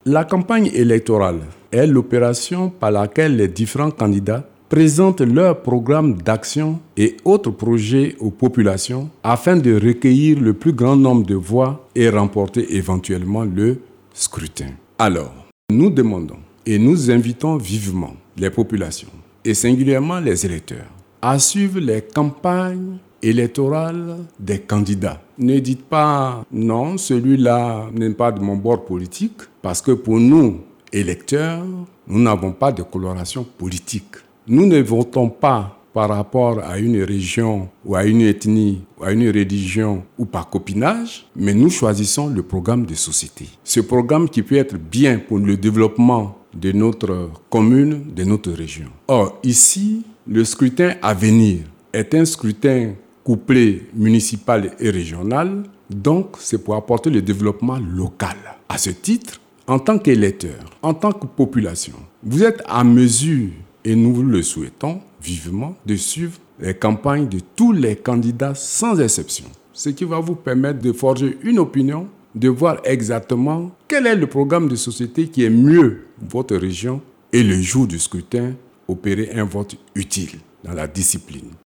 La campagne électorale est l'opération par laquelle les différents candidats présentent leur programme d'action et autres projets aux populations afin de recueillir le plus grand nombre de voix et remporter éventuellement le scrutin. Alors, nous demandons et nous invitons vivement les populations et singulièrement les électeurs à suivre les campagnes électorales des candidats. Ne dites pas non, celui-là n'est pas de mon bord politique, parce que pour nous, électeurs, nous n'avons pas de coloration politique. Nous ne votons pas par rapport à une région ou à une ethnie ou à une religion ou par copinage, mais nous choisissons le programme de société. Ce programme qui peut être bien pour le développement de notre commune, de notre région. Or, ici, le scrutin à venir est un scrutin couplé municipal et régional, donc c'est pour apporter le développement local. À ce titre, en tant qu'électeur, en tant que population, vous êtes à mesure, et nous vous le souhaitons vivement, de suivre les campagnes de tous les candidats sans exception, ce qui va vous permettre de forger une opinion, de voir exactement quel est le programme de société qui est mieux pour votre région et le jour du scrutin, opérer un vote utile dans la discipline.